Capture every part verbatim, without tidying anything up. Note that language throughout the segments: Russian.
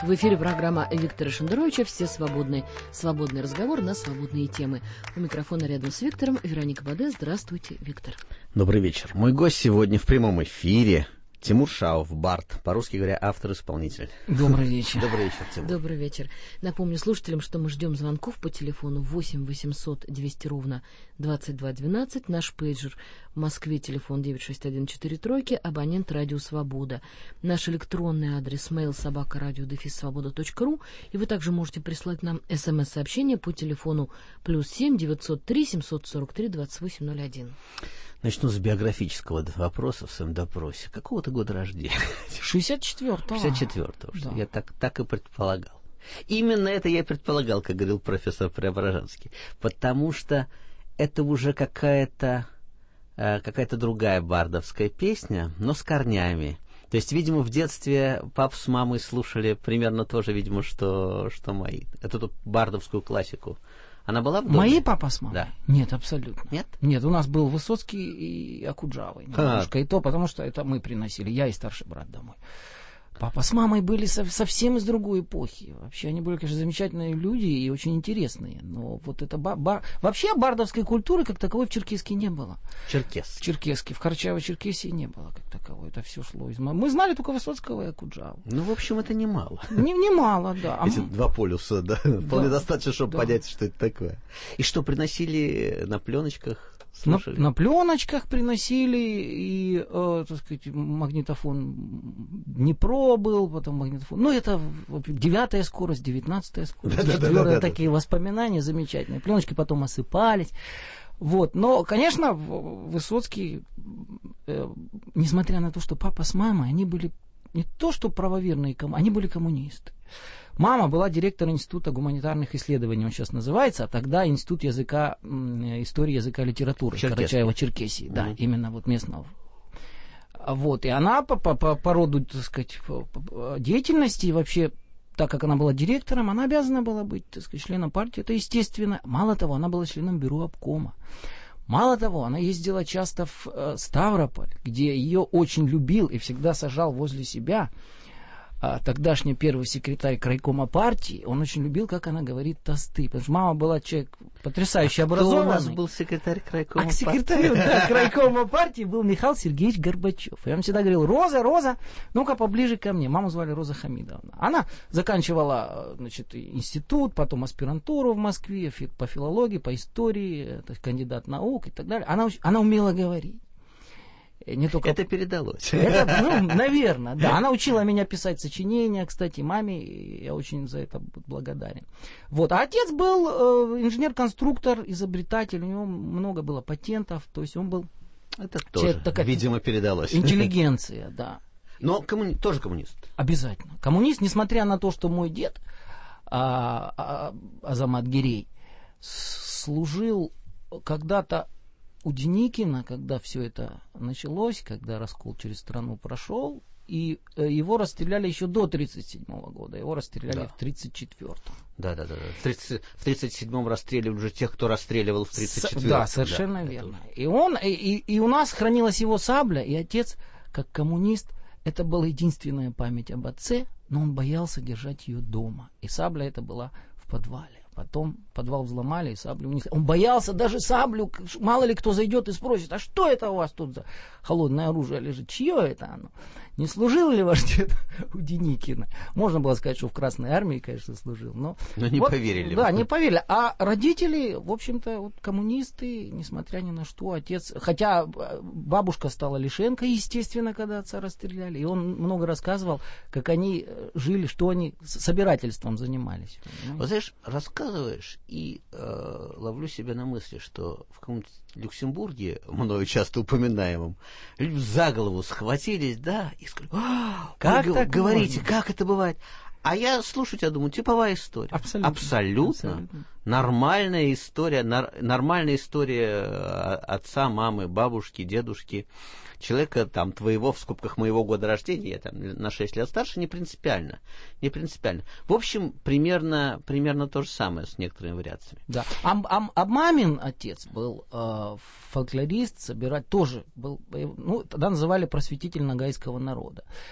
В эфире программа Виктора Шендеровича «Все свободны». Свободный разговор на свободные темы. У микрофона рядом с Виктором Вероника Баде. Здравствуйте, Виктор. Добрый вечер. Мой гость сегодня в прямом эфире Тимур Шаов, бард, по-русски говоря, автор-исполнитель. Добрый вечер. Добрый вечер, Тимур. Добрый вечер. Напомню слушателям, что мы ждем звонков по телефону восемь восемьсот двести ровно двадцать два двенадцать. Наш пейджер в Москве, телефон девять шесть один четыре тройки, абонент Радио Свобода. Наш электронный адрес mail собака радио дефис свобода точка ру. И вы также можете прислать нам смс-сообщение по телефону плюс семь девятьсот три семьсот сорок три двадцать восемь ноль один. Начну с биографического вопроса в своем допросе. Какого ты года рождения? шестьдесят четвёртого. шестьдесят четвёртого. Да. Я так, так и предполагал. Именно это я и предполагал, как говорил профессор Преображенский. Потому что это уже какая-то, э, какая-то другая бардовская песня, но с корнями. То есть, видимо, в детстве пап с мамой слушали примерно то же, видимо, что, что мои. Эту бардовскую классику. Она была в доме? Мои папа с мамой? Да. Нет, абсолютно. Нет? Нет, у нас был Высоцкий и Окуджава. Немножко и то, потому что это мы приносили, я и старший брат домой. Папа с мамой были со- совсем из другой эпохи. Вообще они были, конечно, замечательные люди и очень интересные. Но вот это... Ба- ба- Вообще бардовской культуры как таковой в Черкесске не было. Черкес. В Черкесске, в Карачаево-Черкесии не было как таковой. Это все шло из... Мы знали только Высоцкого и Окуджаву. Ну, в общем, это немало. Не, немало, да. А Эти м- два полюса, да, вполне Да. достаточно, чтобы Да. понять, что это такое. И что, приносили на пленочках, На, слушали? на пленочках приносили, и, э, так сказать, магнитофон Днепро был, потом магнитофон. Ну, это девятая скорость, девятнадцатая скорость, четвертая, такие воспоминания замечательные. Пленочки потом осыпались. Вот. Но, конечно, Высоцкий, э, несмотря на то, что папа с мамой, они были не то, что правоверные, они были коммунисты. Мама была директором Института гуманитарных исследований, он сейчас называется, а тогда Институт языка, истории языка и литературы Карачаево-Черкесии, да, mm-hmm. именно вот местного. Вот, и она по, по, по, по роду, так сказать, по, по деятельности, и вообще, так как она была директором, она обязана была быть, так сказать, членом партии, это естественно. Мало того, она была членом бюро обкома. Мало того, она ездила часто в э, Ставрополь, где ее очень любил и всегда сажал возле себя а, тогдашний первый секретарь крайкома партии. Он очень любил, как она говорит, тосты. Потому что мама была человек потрясающе а образованный. Кто у нас был секретарь крайкома а партии? Секретарем да, крайкома партии был Михаил Сергеевич Горбачев. И он всегда говорил: Роза, Роза, ну-ка поближе ко мне. Маму звали Роза Хамидовна. Она заканчивала, значит, институт, потом аспирантуру в Москве по филологии, по истории, то есть кандидат наук и так далее. Она, она умела говорить. Не только... Это передалось. Это, ну, наверное, да. Она учила меня писать сочинения, кстати, маме, и я очень за это благодарен. Вот. А отец был э, инженер-конструктор, изобретатель, у него много было патентов, то есть он был... Это тоже, такая, видимо, передалось. Интеллигенция, да. Но коммуни... тоже коммунист. Обязательно. Коммунист, несмотря на то, что мой дед, а, а, Азамат Гирей, служил когда-то у Деникина, когда все это началось, когда раскол через страну прошел, и э, его расстреляли еще до тридцать седьмого года, его расстреляли да. в тридцать четвёртом. Да, да, да. В, тридцать, в тридцать седьмом расстреливали уже тех, кто расстреливал в тридцать четвёртом. Да, совершенно да, верно. И он, и, и, и у нас хранилась его сабля, и отец, как коммунист, это была единственная память об отце, но он боялся держать ее дома. И сабля эта была в подвале. Потом подвал взломали и саблю унесли. Он боялся даже саблю, мало ли кто зайдет и спросит: а что это у вас тут за холодное оружие лежит? Чье это оно? Не служил ли ваш дед у Деникина? Можно было сказать, что в Красной Армии, конечно, служил. Но, но не вот, поверили. Да, не поверили. А родители, в общем-то, вот, коммунисты, несмотря ни на что, отец... Хотя бабушка стала Лишенко, естественно, когда отца расстреляли. И он много рассказывал, как они жили, что они собирательством занимались. Вот знаешь, рассказываешь, и э, ловлю себя на мысли, что в каком-то Люксембурге, мною часто упоминаемом, люди за голову схватились, да, и сказали: как вы так говорите, можно? Как это бывает? А я слушаю тебя, думаю, типовая история. Абсолютно. Абсолютно. Абсолютно. Нормальная история, нар, нормальная история отца, мамы, бабушки, дедушки. Человека, там, твоего, в скобках, моего года рождения, я там на шесть лет старше, не принципиально. Не принципиально. В общем, примерно, примерно то же самое с некоторыми вариациями. Да. А, а, а мамин отец был э, фольклорист, собирать тоже был, ну, тогда называли просветитель ногайского народа.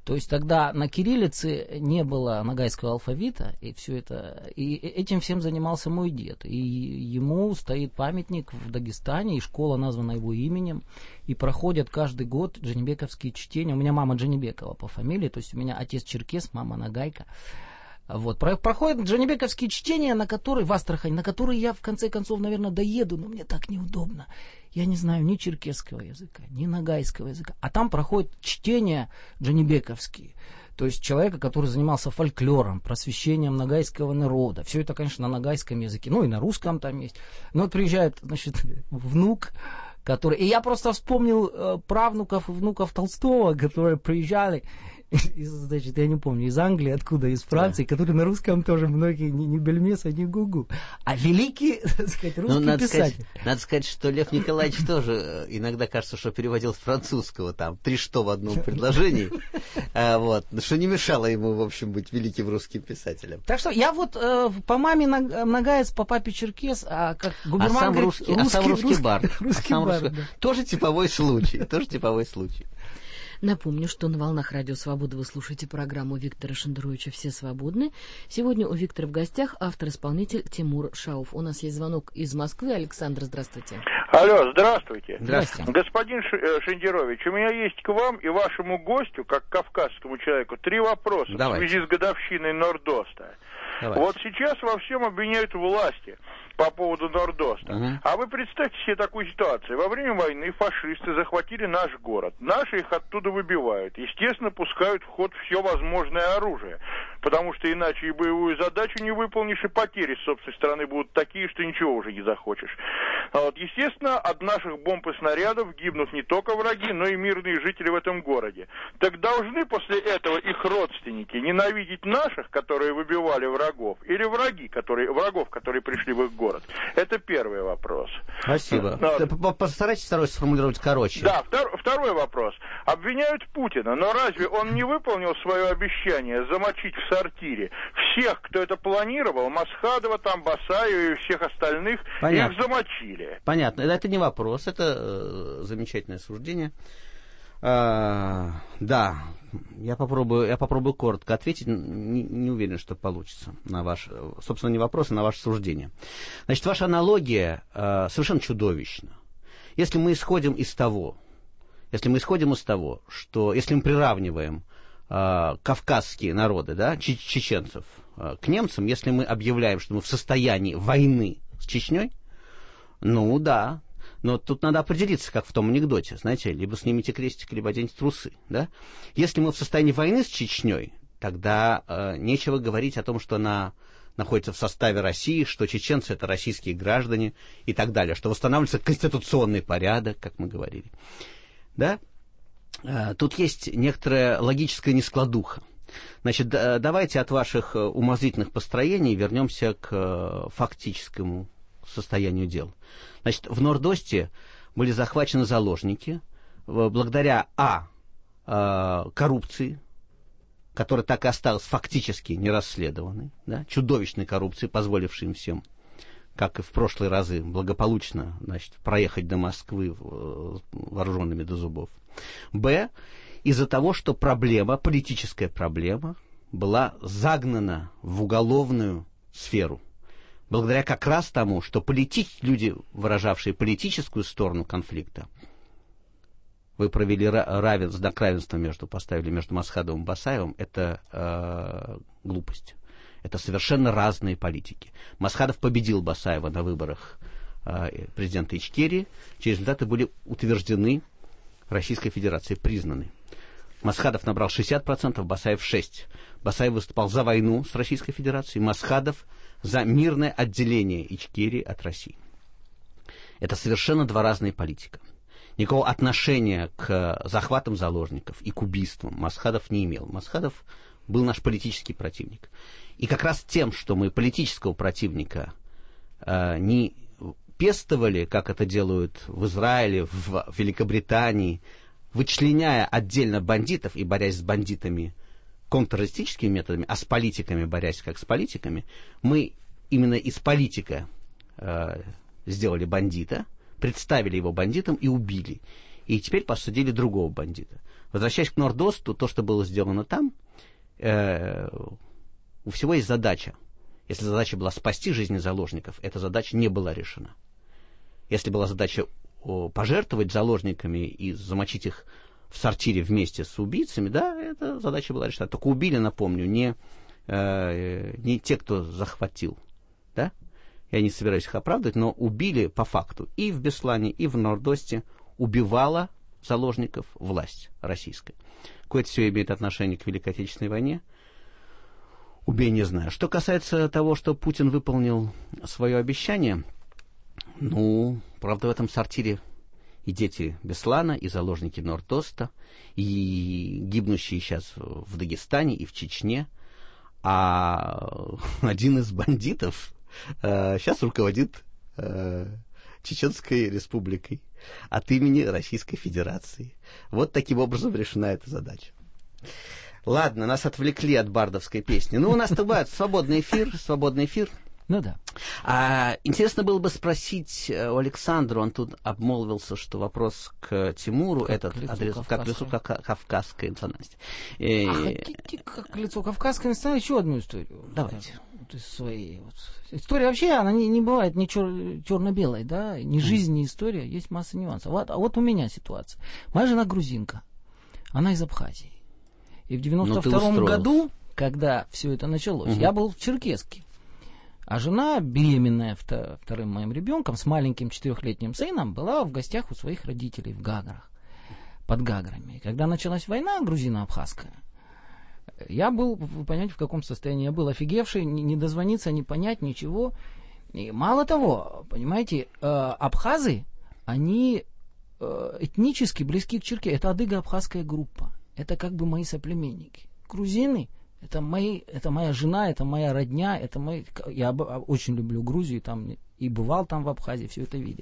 То есть тогда на кириллице не было ногайского алфавита, и все это, и этим всем занимался мой дед. И ему стоит памятник в Дагестане, и школа названа его именем, и проходят каждый год джанибековские чтения. У меня мама Джанибекова по фамилии, то есть у меня отец черкес, мама нагайка. Вот. Проходят джанибековские чтения, на которые, в Астрахани, на которые я в конце концов, наверное, доеду, но мне так неудобно. Я не знаю ни черкесского языка, ни нагайского языка. А там проходят чтения джанибековские. То есть человека, который занимался фольклором, просвещением нагайского народа. Все это, конечно, на нагайском языке. Ну и на русском там есть. Но вот приезжает, значит, внук, который... И я просто вспомнил э, правнуков и внуков Толстого, которые приезжали... Из, значит, я не помню, из Англии, откуда, из Франции, да. Которые на русском тоже многие не, не бельмеса, не гугу, а великий, так сказать, русский ну, надо писатель. Сказать, надо сказать, что Лев Николаевич тоже иногда кажется, что переводил с французского, там, три что в одном предложении, вот, что не мешало ему, в общем, быть великим русским писателем. Так что я вот по маме нагаец, по папе черкес, а как губерман говорит, русский, а сам русский бар. Тоже типовой случай, тоже типовой случай. Напомню, что на волнах Радио Свобода вы слушаете программу Виктора Шендеровича «Все свободны». Сегодня у Виктора в гостях автор-исполнитель Тимур Шауф. У нас есть звонок из Москвы. Александр, здравствуйте. Алло, здравствуйте. Здравствуйте. Господин Шендерович, у меня есть к вам и вашему гостю, как к кавказскому человеку, три вопроса. Давайте. В связи с годовщиной Нордоста. Давайте. Вот сейчас во всем обвиняют власти по поводу Нордоста. Угу. А вы представьте себе такую ситуацию. Во время войны фашисты захватили наш город. Наши их оттуда выбивают. Естественно, пускают в ход все возможное оружие. Потому что иначе и боевую задачу не выполнишь, и потери с собственной стороны будут такие, что ничего уже не захочешь. А вот, естественно, от наших бомб и снарядов гибнут не только враги, но и мирные жители в этом городе. Так должны после этого их родственники ненавидеть наших, которые выбивали врагов, или враги, которые, врагов, которые пришли в их город? Это первый вопрос. Спасибо. Но... Постарайтесь второй сформулировать короче. Да, втор... второй вопрос. Обвиняют Путина, но разве он не выполнил свое обещание замочить в сортире всех, кто это планировал, Масхадова, там, Басаева и всех остальных, Понятно. Их замочили? Понятно. Это не вопрос, это э, замечательное суждение. А, да, я попробую, я попробую коротко ответить, не, не уверен, что получится на ваш, собственно, не вопрос, а на ваше суждение. Значит, ваша аналогия э, совершенно чудовищна. Если мы исходим из того, если мы исходим из того, что, если мы приравниваем э, кавказские народы, да, ч- чеченцев, э, к немцам, если мы объявляем, что мы в состоянии войны с Чечней, ну да. Но тут надо определиться, как в том анекдоте, знаете, либо снимите крестик, либо оденьте трусы, да? Если мы в состоянии войны с Чечней, тогда э, нечего говорить о том, что она находится в составе России, что чеченцы — это российские граждане и так далее, что восстанавливается конституционный порядок, как мы говорили, да? Э, тут есть некоторая логическая нескладуха. Значит, да, давайте от ваших умозрительных построений вернемся к э, фактическому состоянию дел. Значит, в Нордосте были захвачены заложники благодаря а. коррупции, которая так и осталась фактически нерасследованной, да, чудовищной коррупции, позволившей им всем, как и в прошлые разы, благополучно, значит, проехать до Москвы вооруженными до зубов. Б. Из-за того, что проблема, политическая проблема, была загнана в уголовную сферу. Благодаря как раз тому, что полити... люди, выражавшие политическую сторону конфликта, вы провели равенство, знак равенства между, поставили между Масхадовым и Басаевым, это э, глупость. Это совершенно разные политики. Масхадов победил Басаева на выборах э, президента Ичкерии, чьи результаты были утверждены Российской Федерацией, признаны. Масхадов набрал шестьдесят процентов, Басаев шесть процентов. Басаев выступал за войну с Российской Федерацией, Масхадов за мирное отделение Ичкерии от России. Это совершенно два разные политика. Никакого отношения к захватам заложников и к убийствам Масхадов не имел. Масхадов был наш политический противник. И как раз тем, что мы политического противника э, не пестовали, как это делают в Израиле, в Великобритании, вычленяя отдельно бандитов и борясь с бандитами контртеррористическими методами, а с политиками борясь как с политиками, мы именно из политика э, сделали бандита, представили его бандитом и убили. И теперь посадили другого бандита. Возвращаясь к Нордосту, то, что было сделано там, э, у всего есть задача. Если задача была спасти жизни заложников, эта задача не была решена. Если была задача о, пожертвовать заложниками и замочить их в сортире вместе с убийцами, да, эта задача была решена. Только убили, напомню, не, э, не те, кто захватил, да? Я не собираюсь их оправдывать, но убили по факту. И в Беслане, и в Нордосте убивала заложников власть российская. Какое это все имеет отношение к Великой Отечественной войне? Убей, не знаю. Что касается того, что Путин выполнил свое обещание, ну, правда, в этом сортире и дети Беслана, и заложники Нордоста, и гибнущие сейчас в Дагестане и в Чечне. А один из бандитов э, сейчас руководит э, Чеченской Республикой от имени Российской Федерации. Вот таким образом решена эта задача. Ладно, нас отвлекли от бардовской песни. Ну, у нас-то бывает свободный эфир, свободный эфир. Ну да. А, интересно было бы спросить у Александра, он тут обмолвился, что вопрос к Тимуру, как этот лицу адрес, как лицу как, кавказской национальности. И... А хотите как лицо кавказской национальности еще одну историю? Давайте. Вот из своей. Вот. История вообще, она не, не бывает ни чер- черно-белой, да, ни жизнь, ни история, есть масса нюансов. Вот, а вот у меня ситуация. Моя жена грузинка, она из Абхазии. И в девяносто втором году, когда все это началось, угу. я был в Черкесске. А жена, беременная вторым моим ребенком, с маленьким четырехлетним сыном, была в гостях у своих родителей в Гаграх, под Гаграми. И когда началась война грузино-абхазская, я был, вы понимаете, в каком состоянии я был, офигевший, не, не дозвониться, не понять ничего. И мало того, понимаете, э, абхазы, они э, этнически близки к черке. Это адыго-абхазская группа. Это как бы мои соплеменники. Грузины, это, мои, это моя жена, это моя родня, это мои... Я очень люблю Грузию, там, и бывал там в Абхазии, все это видел.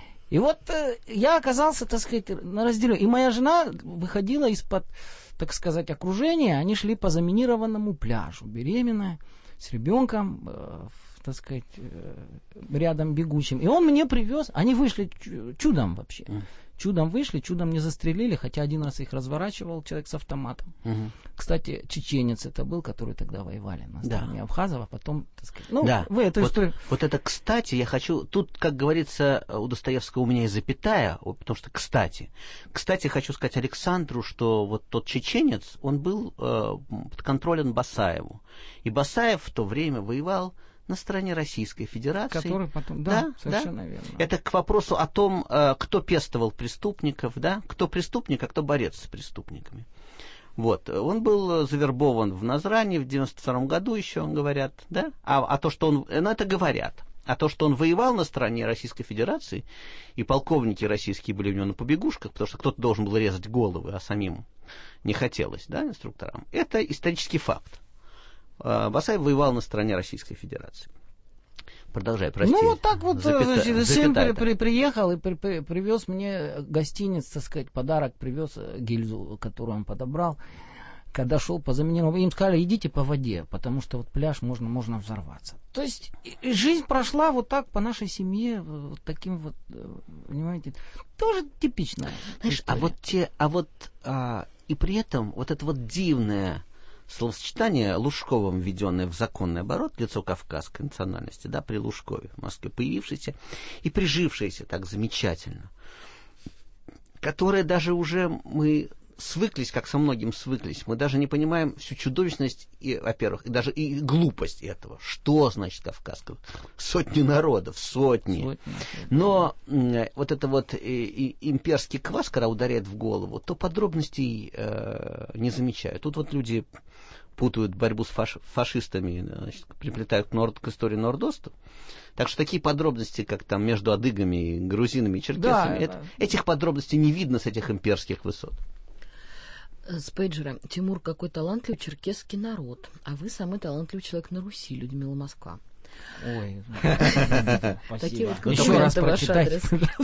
И вот э, я оказался, так сказать, на разделе. И моя жена выходила из-под, так сказать, окружения. Они шли по заминированному пляжу, беременная, с ребенком, э, так сказать, э, рядом бегущим. И он мне привез, они вышли чудом вообще. Чудом вышли, чудом не застрелили, хотя один раз их разворачивал человек с автоматом. Угу. Кстати, чеченец это был, который тогда воевали на стороне да. абхазов, а потом, так сказать, ну, да. вы эту вот, историю... Вот это, кстати, я хочу... Тут, как говорится, у Достоевского у меня и запятая, потому что, кстати, кстати, хочу сказать Александру, что вот тот чеченец, он был э, подконтролен Басаеву. И Басаев в то время воевал на стороне Российской Федерации. Который потом, да, да совершенно да. верно. Это к вопросу о том, кто пестовал преступников, да, кто преступник, а кто борец с преступниками. Вот, он был завербован в Назране в девяносто втором году еще, говорят, да, а, а то, что он, ну, это говорят, а то, что он воевал на стороне Российской Федерации, и полковники российские были у него на побегушках, потому что кто-то должен был резать головы, а самим не хотелось, да, инструкторам, это исторический факт. Басаев воевал на стороне Российской Федерации. Продолжай, прости. Ну, вот так вот, Запята... значит, сын при, при, приехал и при, при, привез мне гостиниц, так сказать, подарок, привез гильзу, которую он подобрал. Когда шел по заминированию, им сказали, идите по воде, потому что вот пляж, можно, можно взорваться. То есть, и жизнь прошла вот так по нашей семье, вот таким вот, понимаете, тоже типично. Знаешь, а вот те, а вот, а, и при этом вот это вот дивное словосочетание Лужковым, введенное в законный оборот, лицо кавказской национальности, да, при Лужкове в Москве, появившееся и прижившееся так замечательно, которое даже уже мы свыклись, как со многим свыклись, мы даже не понимаем всю чудовищность, и, во-первых, и даже и глупость этого. Что значит кавказского? Сотни народов, сотни. сотни Но э, вот это вот э, э, имперский квас, когда ударяет в голову, то подробностей э, не замечают. Тут вот люди путают борьбу с фаш- фашистами, значит, приплетают к, норд- к истории Нордоста. Так что такие подробности, как там между адыгами, грузинами и черкесами, да, это, да. этих подробностей не видно с этих имперских высот. С пейджера. Тимур, какой талантливый черкесский народ. А вы самый талантливый человек на Руси, Людмила Москва. Ой, такие вот еще раз прочитать.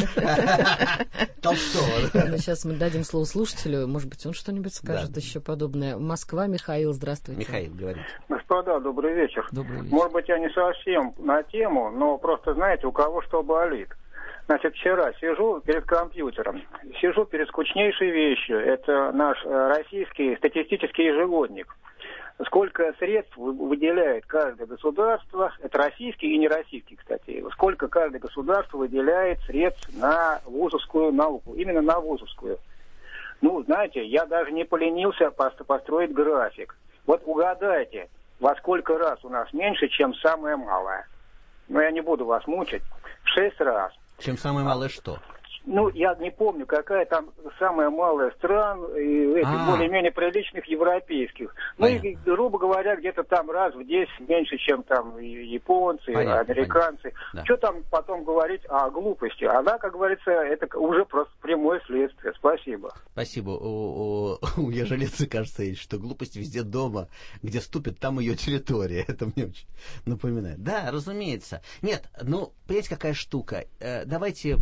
Толстого. Сейчас мы дадим слово слушателю, может быть, он что-нибудь скажет еще подобное. Москва, Михаил, здравствуйте. Михаил, говорите. Господа, добрый вечер. Добрый вечер. Может быть, я не совсем на тему, но просто, знаете, у кого что болит. Значит, вчера сижу перед компьютером, сижу перед скучнейшей вещью. Это наш российский статистический ежегодник. Сколько средств выделяет каждое государство, это российский и нероссийский, кстати, сколько каждое государство выделяет средств на вузовскую науку, именно на вузовскую. Ну, знаете, я даже не поленился построить график. Вот угадайте, во сколько раз у нас меньше, чем самое малое. Но я не буду вас мучить. В шесть раз. Чем самое малое что? Ну, я не помню, какая там самая малая стран, и этих А. более-менее приличных европейских. Ну, и, грубо говоря, где-то там раз в десять меньше, чем там и японцы, Понятно, американцы. понятно. Да. Что там потом говорить о глупости? Она, как говорится, это уже просто прямое следствие. Спасибо. Спасибо. У, у, у ежелеца, кажется, есть, что глупость везде дома, где ступит, там ее территория. Это мне очень напоминает. Да, разумеется. Нет, ну, понимаете, какая штука? Э, давайте...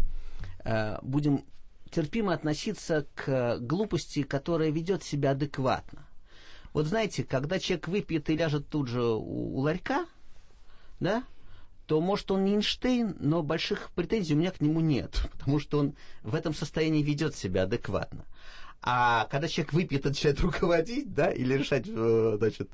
будем терпимо относиться к глупости, которая ведет себя адекватно. Вот знаете, когда человек выпьет и ляжет тут же у, у ларька, да, то, может, он не Эйнштейн, но больших претензий у меня к нему нет, потому что он в этом состоянии ведет себя адекватно. А когда человек выпьет и начинает руководить, да, или решать, значит,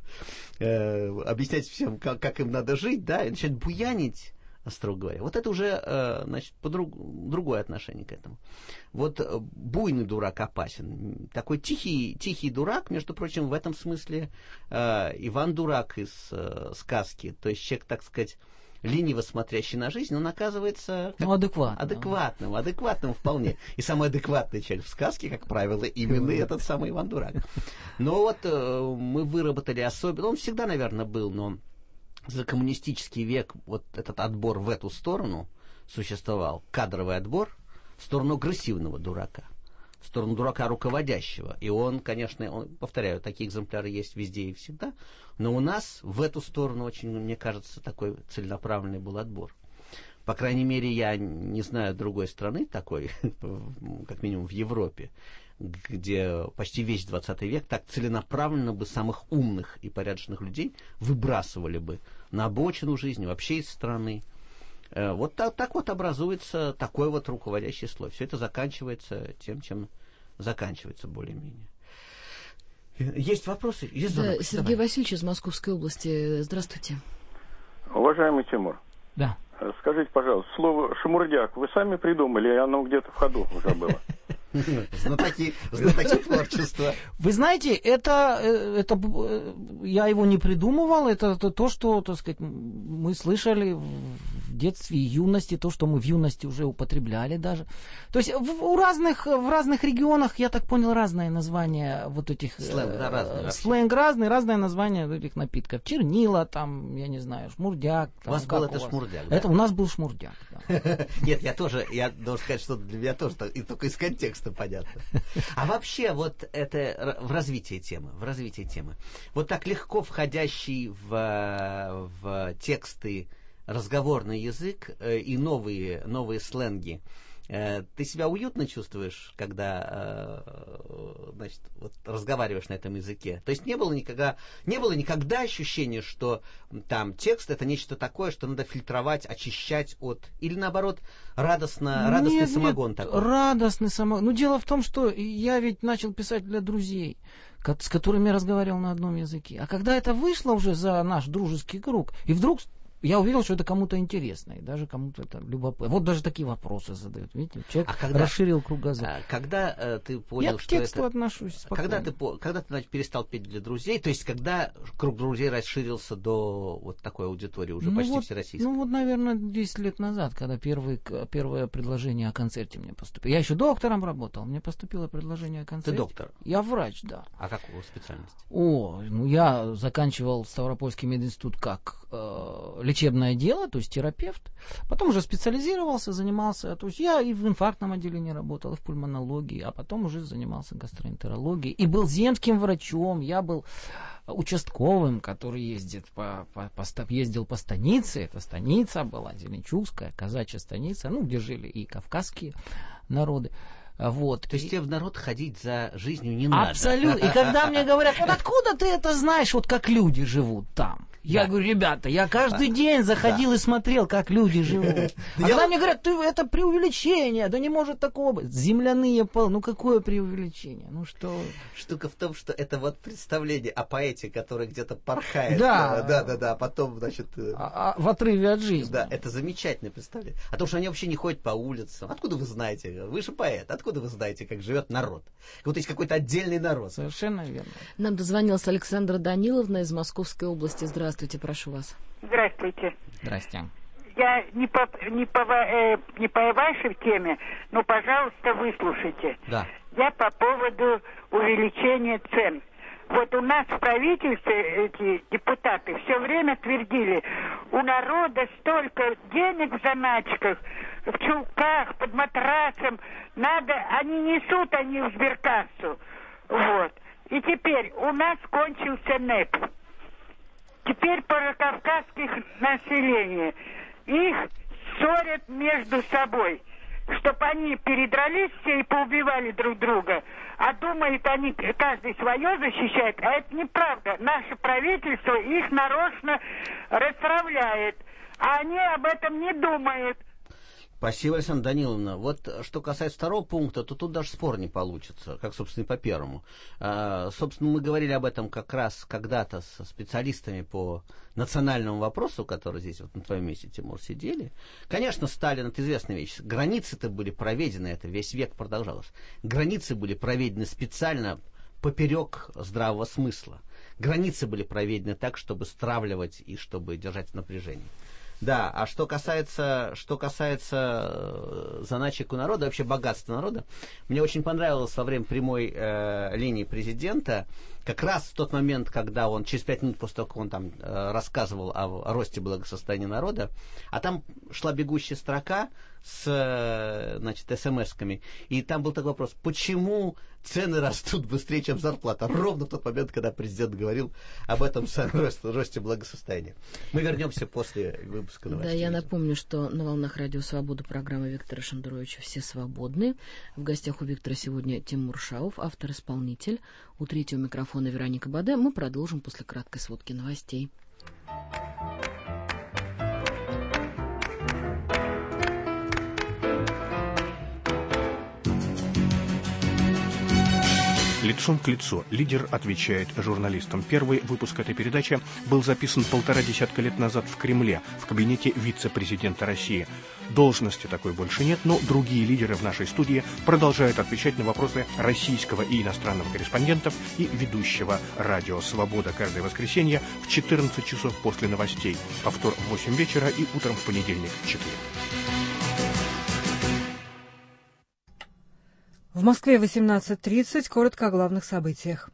э, объяснять всем, как, как им надо жить, да, и начинает буянить, строго говоря. Вот это уже, значит, подруг... другое отношение к этому. Вот буйный дурак опасен. Такой тихий, тихий дурак, между прочим, в этом смысле э, Иван Дурак из э, сказки. То есть человек, так сказать, лениво смотрящий на жизнь, он оказывается как... ну, адекватным. адекватным. Адекватным вполне. И самый адекватный человек в сказке, как правило, именно этот самый Иван Дурак. Но вот э, мы выработали особенно... Он всегда, наверное, был, но... За коммунистический век вот этот отбор в эту сторону существовал. Кадровый отбор в сторону агрессивного дурака. В сторону дурака руководящего. И он, конечно, он, повторяю, такие экземпляры есть везде и всегда. Но у нас в эту сторону очень, мне кажется, такой целенаправленный был отбор. По крайней мере, я не знаю другой страны такой, как минимум в Европе, где почти весь двадцатый век так целенаправленно бы самых умных и порядочных людей выбрасывали бы на обочину жизни, вообще из страны. Вот так, так вот образуется такой вот руководящий слой. Все это заканчивается тем, чем заканчивается более-менее. Есть вопросы? Есть да, Сергей Давай. Васильевич из Московской области. Здравствуйте. Уважаемый Тимур. Да. Скажите, пожалуйста, слово «шмурдяк» вы сами придумали, или оно где-то в ходу уже было? Знатоки, знатоки творчества. Вы знаете, это, это я его не придумывал, это, это то, что, так сказать, мы слышали в детстве и юности, то, что мы в юности уже употребляли даже. То есть в, у разных, в разных регионах, я так понял, разное название вот этих... Сленг, да, разный. Сленг разный, разное название этих напитков. Чернила, там, я не знаю, шмурдяк. Там, у вас был это шмурдяк, да? Это у нас был шмурдяк, да. Нет, я тоже, я должен сказать, что для меня тоже, и только из контекста понятно. А вообще, вот это в развитии темы, в развитии темы. Вот так легко входящий в, в тексты разговорный язык и новые, новые сленги. Ты себя уютно чувствуешь, когда, значит, вот разговариваешь на этом языке? То есть не было никогда, не было никогда ощущения, что там текст это нечто такое, что надо фильтровать, очищать от... Или наоборот, радостно, радостный нет, самогон нет, такой? Радостный самогон. Ну, дело в том, что я ведь начал писать для друзей, с которыми я разговаривал на одном языке. А когда это вышло уже за наш дружеский круг, и вдруг... Я увидел, что это кому-то интересно, и даже кому-то это любопытно. Вот даже такие вопросы задают. Видите, человек а когда, расширил кругозор. А, когда э, ты понял, Я что к тексту это... отношусь спокойно. Когда ты, когда ты значит, перестал петь для друзей, то есть когда круг друзей расширился до вот такой аудитории, уже ну почти вот, всероссийской? Ну вот, наверное, десять лет назад, когда первый, первое предложение о концерте мне поступило. Я еще доктором работал, мне поступило предложение о концерте. Ты доктор? Я врач, да. А какого специальности? О, ну я заканчивал Ставропольский мединститут как э, лечебное дело, то есть терапевт. Потом уже специализировался, занимался. То есть я и в инфарктном отделении работал, и в пульмонологии, а потом уже занимался гастроэнтерологией. И был земским врачом. Я был участковым, который ездит по, по, по, ездил по станице. Это станица была, Зеленчукская, казачья станица, ну, где жили и кавказские народы. Вот. То есть и... тебе в народ ходить за жизнью не надо. Абсолютно. И когда мне говорят, вот откуда ты это знаешь, вот как люди живут там? Я да. говорю, ребята, я каждый день заходил да. и смотрел, как люди живут. А когда мне говорят, ты, это преувеличение, да не может такого быть. Земляные полы, ну какое преувеличение? Ну что? Штука в том, что это вот представление о поэте, который где-то порхает. Да, да, да, да, а потом, значит... А, а, в отрыве от жизни. Да, это замечательное представление. О том, что они вообще не ходят по улицам. Откуда вы знаете? Вы же поэт. Откуда вы знаете, как живет народ? Вот есть какой-то отдельный народ. Совершенно верно. Нам дозвонилась Александра Даниловна из Московской области. Здравствуйте. Здравствуйте, прошу вас. Здравствуйте. Здрасте. Я не по, не по, э, не по вашей теме, но, пожалуйста, выслушайте. Да. Я по поводу увеличения цен. Вот у нас в правительстве эти депутаты все время твердили, у народа столько денег в заначках, в чулках, под матрасом, надо, они несут они в сберкассу. Вот. И теперь у нас кончился НЭП. Теперь паракавказских населения. Их ссорят между собой, чтобы они передрались все и поубивали друг друга. А думают, они каждый свое защищает. А это неправда. Наше правительство их нарочно расстравляет. А они об этом не думают. Спасибо, Александра Даниловна. Вот что касается второго пункта, то тут даже спор не получится, как, собственно, и по первому. А, собственно, мы говорили об этом как раз когда-то со специалистами по национальному вопросу, которые здесь вот на твоем месте, Тимур, сидели. Конечно, Сталин — это известная вещь. Границы-то были проведены, это весь век продолжалось. Границы были проведены специально поперек здравого смысла. Границы были проведены так, чтобы стравливать и чтобы держать в напряжении. Да, а что касается, что касается э, заначек у народа, вообще богатства народа, мне очень понравилось во время прямой э, линии президента, как раз в тот момент, когда он, через пять минут после того, как он там э, рассказывал о, о росте благосостояния народа, а там шла бегущая строка с, э, значит, эс-эм-эсками, и там был такой вопрос, почему цены растут быстрее, чем зарплата? Ровно в тот момент, когда президент говорил об этом самом росте, росте благосостояния. Мы вернемся после выпуска новостей. Да, я напомню, что на волнах Радио Свобода программа Виктора Шендеровича «Все свободны». В гостях у Виктора сегодня Тимур Шаов, автор-исполнитель. У третьего микрофона Вероника Баде. Мы продолжим после краткой сводки новостей. Лицом к лицу лидер отвечает журналистам. Первый выпуск этой передачи был записан полтора десятка лет назад в Кремле, в кабинете вице-президента России. Должности такой больше нет, но другие лидеры в нашей студии продолжают отвечать на вопросы российского и иностранного корреспондентов и ведущего «Радио Свобода» каждое воскресенье в четырнадцать часов после новостей, повтор в восемь вечера и утром в понедельник в четыре. В Москве восемнадцать тридцать. Коротко о главных событиях.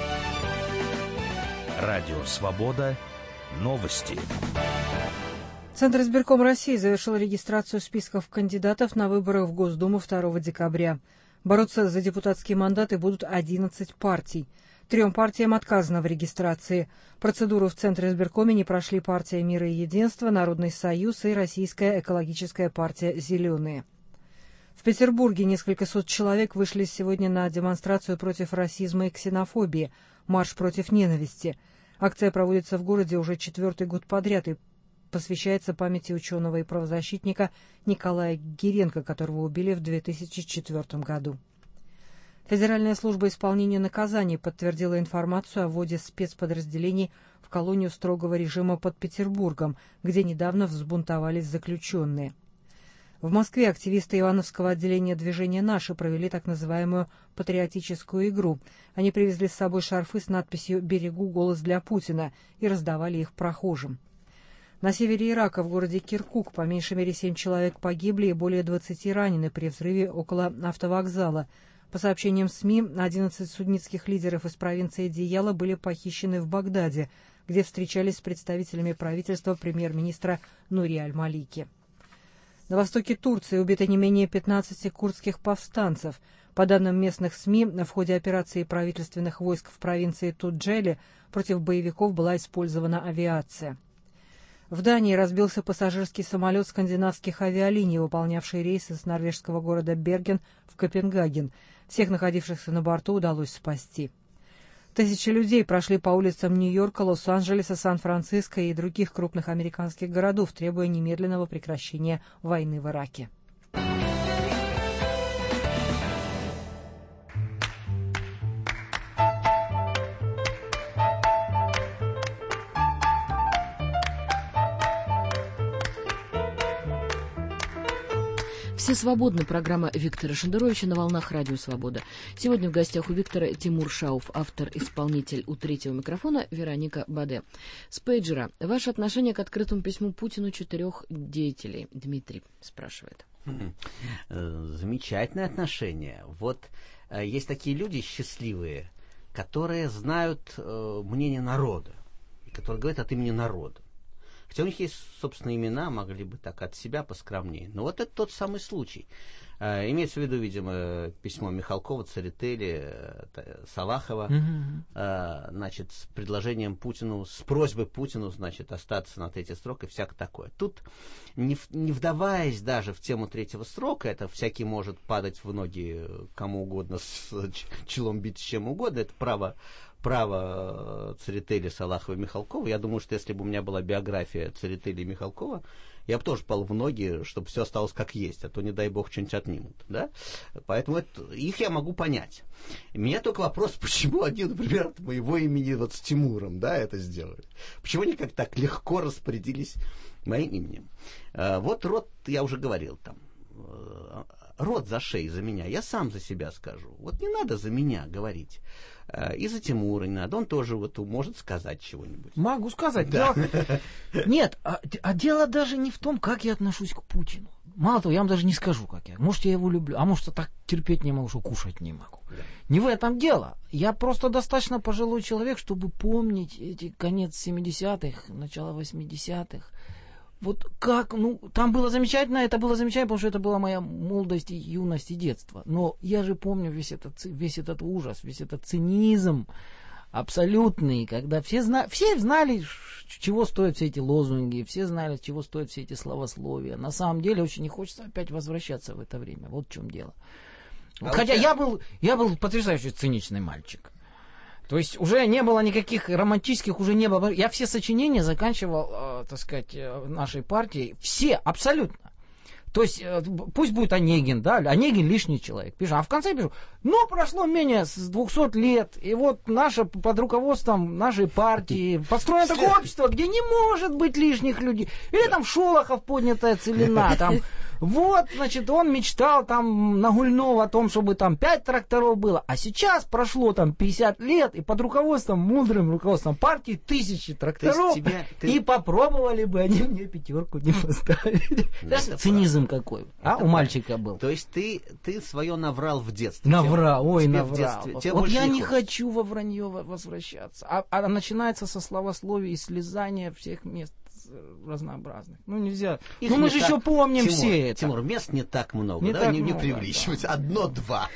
Радио «Свобода». Новости. Центр избирком России завершил регистрацию списков кандидатов на выборах в Госдуму второго декабря. Бороться за депутатские мандаты будут одиннадцать партий. Трем партиям отказано в регистрации. Процедуру в Центре избиркоме не прошли партия «Мира и единства», Народный союз и Российская экологическая партия «Зеленые». В Петербурге несколько сот человек вышли сегодня на демонстрацию против расизма и ксенофобии, марш против ненависти. Акция проводится в городе уже четвертый год подряд и посвящается памяти ученого и правозащитника Николая Гиренко, которого убили в две тысячи четвёртом году. Федеральная служба исполнения наказаний подтвердила информацию о вводе спецподразделений в колонию строгого режима под Петербургом, где недавно взбунтовались заключенные. В Москве активисты Ивановского отделения движения «Наши» провели так называемую патриотическую игру. Они привезли с собой шарфы с надписью «Берегу голос для Путина» и раздавали их прохожим. На севере Ирака, в городе Киркук, по меньшей мере семь человек погибли и более двадцати ранены при взрыве около автовокзала. По сообщениям СМИ, одиннадцать суннитских лидеров из провинции Дияла были похищены в Багдаде, где встречались с представителями правительства премьер-министра Нури аль-Малики. На востоке Турции убито не менее пятнадцати курдских повстанцев. По данным местных СМИ, в ходе операции правительственных войск в провинции Туджели против боевиков была использована авиация. В Дании разбился пассажирский самолет скандинавских авиалиний, выполнявший рейсы с норвежского города Берген в Копенгаген. Всех находившихся на борту удалось спасти. Тысячи людей прошли по улицам Нью-Йорка, Лос-Анджелеса, Сан-Франциско и других крупных американских городов, требуя немедленного прекращения войны в Ираке. Все свободны. Программа Виктора Шендеровича на волнах Радио Свобода. Сегодня в гостях у Виктора Тимур Шауф, автор-исполнитель, у третьего микрофона Вероника Баде. С пейджера. Ваше отношение к открытому письму Путину четырех деятелей? Дмитрий спрашивает. Замечательное отношение. Вот есть такие люди счастливые, которые знают мнение народа, которые говорят от имени народа. Хотя у них есть собственные имена, могли бы так от себя поскромнее. Но вот это тот самый случай. Э, имеется в виду, видимо, письмо Михалкова, Церетели, э, Салахова, mm-hmm. э, значит, с предложением Путину, с просьбой Путину, значит, остаться на третий срок и всякое такое. Тут, не, не вдаваясь даже в тему третьего срока, это всякий может падать в ноги кому угодно, с челом бить с чем угодно, это право право Церетели, Салахова и Михалкова. Я думаю, что если бы у меня была биография Церетели и Михалкова, я бы тоже пал в ноги, чтобы все осталось как есть, а то, не дай бог, что-нибудь отнимут. Да? Поэтому это, их я могу понять. У меня только вопрос, почему они, например, от моего имени вот с Тимуром, да, это сделали. Почему они как так легко распорядились моим именем? Вот род, я уже говорил там, рот за шею за меня, я сам за себя скажу. Вот не надо за меня говорить. И за Тимура не надо, он тоже вот может сказать чего-нибудь. Могу сказать, да. Дело... Нет, а, а дело даже не в том, как я отношусь к Путину. Мало того, я вам даже не скажу, как я. Может, я его люблю, а может, я так терпеть не могу, что кушать не могу. Да. Не в этом дело. Я просто достаточно пожилой человек, чтобы помнить эти конец семидесятых, начало восьмидесятых. Вот как, ну, там было замечательно, это было замечательно, потому что это была моя молодость, и юность и детство. Но я же помню весь этот, весь этот ужас, весь этот цинизм абсолютный, когда все, зна... все знали, чего стоят все эти лозунги, все знали, чего стоят все эти словословия. На самом деле очень не хочется опять возвращаться в это время. Вот в чем дело. А Хотя тебя... я был, я был потрясающий циничный мальчик. То есть уже не было никаких романтических, уже не было. Я все сочинения заканчивал, э, так сказать, в нашей партии. Все, абсолютно. То есть, э, пусть будет Онегин, да, Онегин лишний человек. Пишу. А в конце пишу, ну, прошло менее с двухсот лет, и вот наше, под руководством нашей партии построено такое общество, где не может быть лишних людей. Или там Шолохов, поднятая целина, там... Вот, значит, он мечтал там на Гульнова о том, чтобы там пять тракторов было. А сейчас прошло там пятьдесят лет, и под руководством, мудрым руководством партии тысячи тракторов. Тебя, ты... И попробовали бы они мне пятерку не поставили. Это цинизм какой, а, у мальчика был. То есть ты, ты свое наврал в детстве. Наврал, ой, наврал. Детстве, вот я не хочу во вранье возвращаться. А, а начинается со словословия и слезания всех мест разнообразных. Ну, нельзя. Их ну, мы же так... еще помним Тимур, все это. Тимур, мест не так много. Не да? так не, много, не преувеличивать. Да. Одно-два.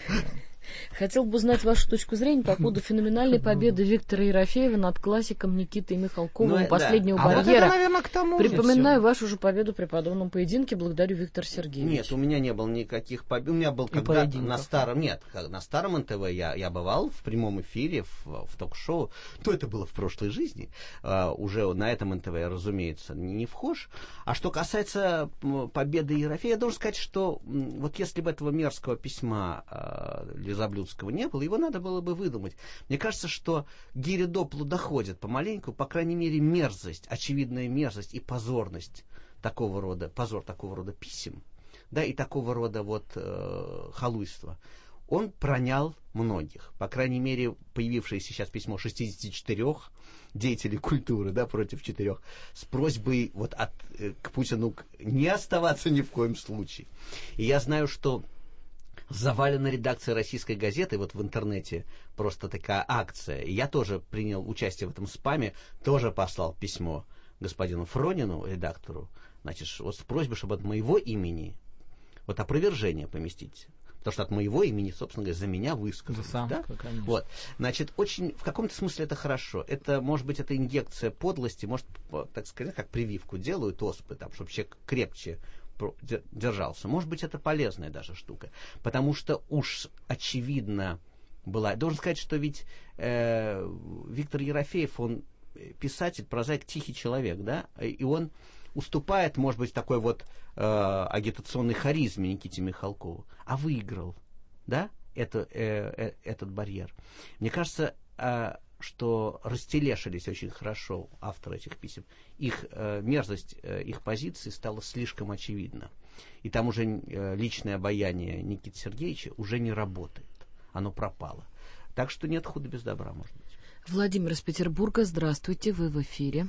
Хотел бы узнать вашу точку зрения по поводу феноменальной победы Виктора Ерофеева над классиком Никитой Михалковым, ну, последнего да. барьера. А вот это, наверное, к тому Припоминаю вашу же победу при подобном поединке. Благодарю, Виктор Сергеевич. Нет, у меня не было никаких побед. У меня был когда на старом, нет, на старом эн тэ вэ я, я бывал в прямом эфире, в, в ток-шоу. То это было в прошлой жизни. Uh, уже на этом эн тэ вэ, разумеется, не, не вхож. А что касается победы Ерофея, я должен сказать, что вот если бы этого мерзкого письма uh, Лизоблюдского не было, его надо было бы выдумать. Мне кажется, что Гири Доплу доходит помаленьку, по крайней мере, мерзость, очевидная мерзость и позорность такого рода, позор такого рода писем, да, и такого рода вот э, халуйства. Он пронял многих. По крайней мере, появившееся сейчас письмо шестидесяти четырёх деятелей культуры, да, против четырех, с просьбой вот от, э, к Путину не оставаться ни в коем случае. И я знаю, что завалена редакция «Российской газеты», вот в интернете просто такая акция. И я тоже принял участие в этом спаме, тоже послал письмо господину Фронину, редактору, значит, вот с просьбой, чтобы от моего имени вот опровержение поместить. Потому что от моего имени, собственно говоря, за меня высказалось. Да, да? Вот. Значит, очень, в каком-то смысле это хорошо. Это, может быть, это инъекция подлости, может, так сказать, как прививку делают оспы, там, чтобы человек крепче держался. Может быть, это полезная даже штука. Потому что уж очевидно была. Должен сказать, что ведь э, Виктор Ерофеев, он писатель, прозаик, тихий человек, да, и он уступает, может быть, такой вот э, агитационной харизме Никите Михалкову, а выиграл, да, это, э, э, этот барьер. Мне кажется, э, что растелешились очень хорошо авторы этих писем. Их э, мерзость, э, их позиции стала слишком очевидна. И там уже э, личное обаяние Никиты Сергеевича уже не работает. Оно пропало. Так что нет худа без добра, может быть. Владимир из Петербурга, здравствуйте, вы в эфире.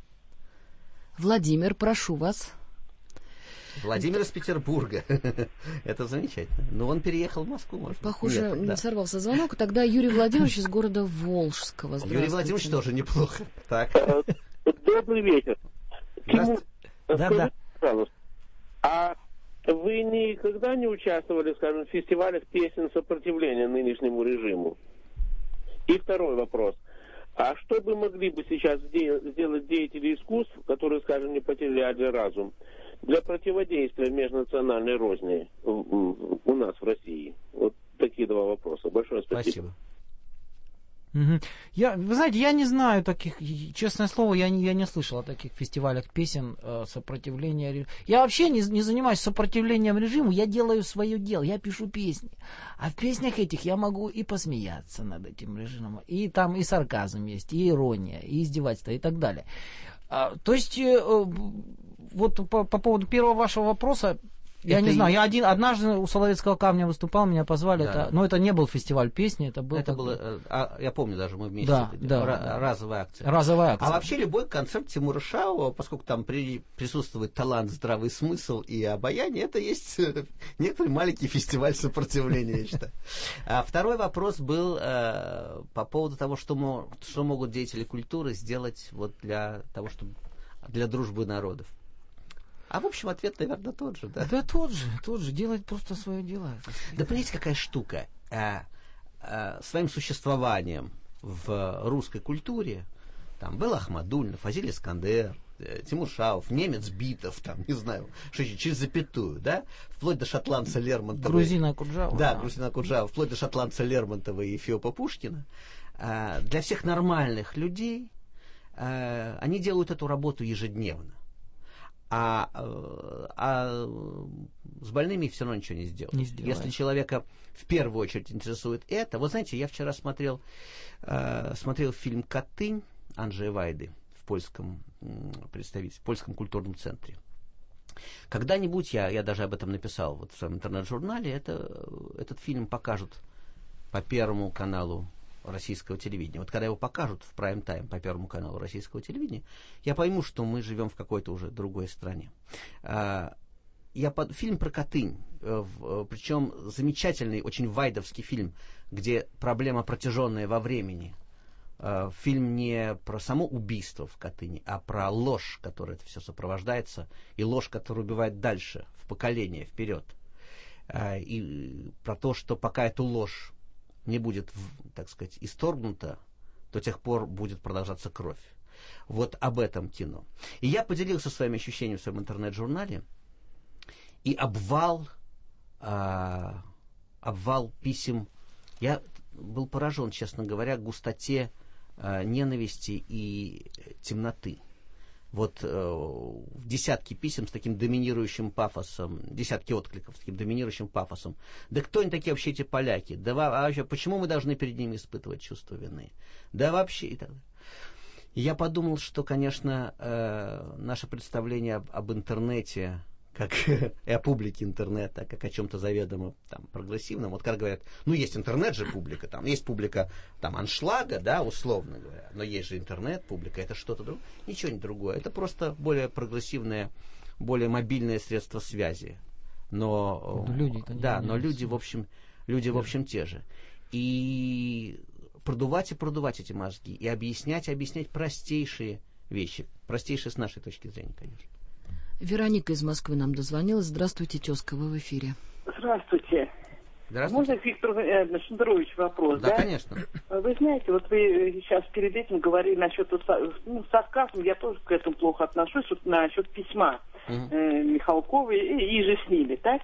Владимир, прошу вас. Владимир из Петербурга. Это замечательно. Но он переехал в Москву, может быть. Похоже, Нет, не да. сорвался звонок. Тогда Юрий Владимирович из города Волжского. Юрий Владимирович тоже неплохо. Так. Добрый вечер. Тимур, да, да. Пожалуйста, а вы никогда не участвовали, скажем, в фестивалях песен сопротивления нынешнему режиму? И второй вопрос. А что бы могли бы сейчас сделать деятели искусств, которые, скажем, не потеряли разум, для противодействия межнациональной розни у нас в России? Вот такие два вопроса. Большое спасибо. Спасибо. Угу. Я, вы знаете, я не знаю таких, честное слово, я не, я не слышал о таких фестивалях песен э, сопротивления режиму. Я вообще не, не занимаюсь сопротивлением режиму, я делаю свое дело, я пишу песни. А в песнях этих я могу и посмеяться над этим режимом, и там и сарказм есть, и ирония, и издевательство, и так далее. А, то есть, э, вот по, по поводу первого вашего вопроса, я это не знаю, и... я один, однажды у Соловецкого камня выступал, меня позвали, да. это, но это не был фестиваль песни, это был... Это так... было, а, я помню даже, мы вместе, да, это, да, ра- да. разовая акция. Разовая акция. А вообще любой концерт Тимура Шаова, поскольку там при, присутствует талант, здравый смысл и обаяние, это есть некоторый маленький фестиваль сопротивления, я считаю. А второй вопрос был э, по поводу того, что, мо- что могут деятели культуры сделать вот для того, чтобы для дружбы народов. А в общем ответ, наверное, тот же, да? Да тот же, тот же, делать просто свое дело. Да понимаете, какая штука? А, а, своим существованием в русской культуре там был Ахмадульна, Фазиль Искандер, Тимур Шаов, немец Битов, там, не знаю, что еще, через запятую, да? Вплоть до шотландца Лермонтова. Грузина Куджава. Да, Грузина Куджава, вплоть до шотландца Лермонтова и Феопа Пушкина. А, для всех нормальных людей а, они делают эту работу ежедневно. А, а с больными все равно ничего не сделать. Не сделаешь. Если человека в первую очередь интересует это... Вот знаете, я вчера смотрел, э, смотрел фильм «Катынь» Анджея Вайды в польском представительстве, в польском культурном центре. Когда-нибудь, я, я даже об этом написал вот в своем интернет-журнале, это, этот фильм покажут по Первому каналу российского телевидения. Вот когда его покажут в прайм-тайм по Первому каналу российского телевидения, я пойму, что мы живем в какой-то уже другой стране. Я под... Фильм про Катынь, причем замечательный, очень вайдовский фильм, где проблема протяженная во времени. Фильм не про само убийство в Катыни, а про ложь, которой это все сопровождается, и ложь, которая убивает дальше, в поколение, вперед. И про то, что пока эту ложь не будет, так сказать, исторгнута, до тех пор будет продолжаться кровь. Вот об этом кино. И я поделился своими ощущениями в своем интернет-журнале, и обвал, а, обвал писем, я был поражен, честно говоря, густоте а, ненависти и темноты. Вот э, десятки писем с таким доминирующим пафосом, десятки откликов с таким доминирующим пафосом. Да кто они такие вообще эти поляки? Да вообще, почему мы должны перед ними испытывать чувство вины? Да вообще и так далее. И я подумал, что, конечно, э, наше представление об, об интернете, как и о публике интернета, как о чем-то заведомо там, прогрессивном. Вот когда говорят, ну есть интернет же публика, там есть публика там, аншлага, да, условно говоря, но есть же интернет, публика, это что-то другое. Ничего не другое, это просто более прогрессивное, более мобильное средство связи. Но, но люди, да, но люди, в общем, люди, в общем, те же. И продувать и продувать эти мозги, и объяснять, и объяснять простейшие вещи, простейшие с нашей точки зрения, конечно. Вероника из Москвы нам дозвонилась. Здравствуйте, тезка, вы в эфире. Здравствуйте. Здравствуйте. Можно к Виктору э, Шендеровичу вопрос, да? Да, конечно. Вы знаете, вот вы сейчас перед этим говорили насчет ну, сарказма, я тоже к этому плохо отношусь, вот насчет письма угу. э, Михалковой и, и же с ними, так?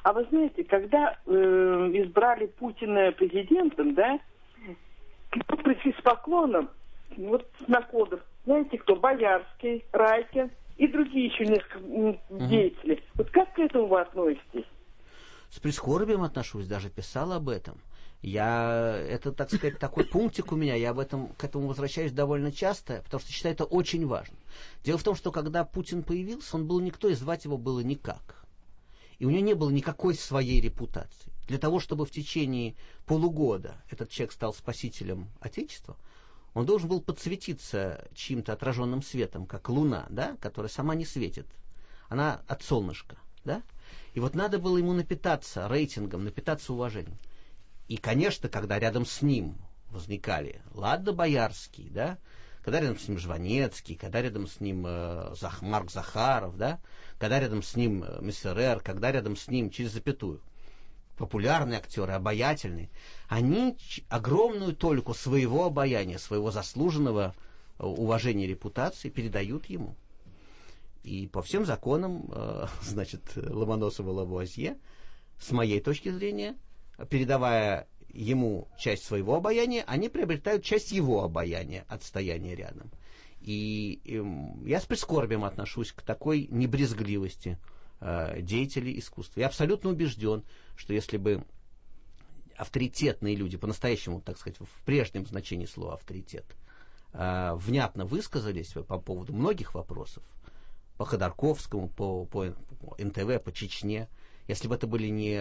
А вы знаете, когда э, избрали Путина президентом, да, кто пришли с поклоном, вот на кодах, знаете кто, Боярский, Райкин и другие еще несколько угу. деятелей. Вот как к этому вы относитесь? С прискорбием отношусь, даже писал об этом. Я, это, так сказать, такой пунктик у меня, я об этом, к этому возвращаюсь довольно часто, потому что считаю это очень важно. Дело в том, что когда Путин появился, он был никто, и звать его было никак. И у него не было никакой своей репутации. Для того, чтобы в течение полугода этот человек стал спасителем Отечества, он должен был подсветиться чьим-то отраженным светом, как луна, да, которая сама не светит. Она от солнышка, да. И вот надо было ему напитаться рейтингом, напитаться уважением. И, конечно, когда рядом с ним возникали Лада Боярский, да, когда рядом с ним Жванецкий, когда рядом с ним э, Зах, Марк Захаров, да, когда рядом с ним э, Мессерер, когда рядом с ним, через запятую, популярные актеры, обаятельные, они ч- огромную толику своего обаяния, своего заслуженного э, уважения и репутации передают ему. И по всем законам, э, значит, Ломоносова-Лавуазье, с моей точки зрения, передавая ему часть своего обаяния, они приобретают часть его обаяния, отстояния рядом. И, и я с прискорбием отношусь к такой небрезгливости э, деятелей искусства. Я абсолютно убежден, что если бы авторитетные люди, по-настоящему, так сказать, в прежнем значении слова авторитет, э, внятно высказались по поводу многих вопросов, по Ходорковскому, по, по эн тэ вэ, по Чечне, если бы это были не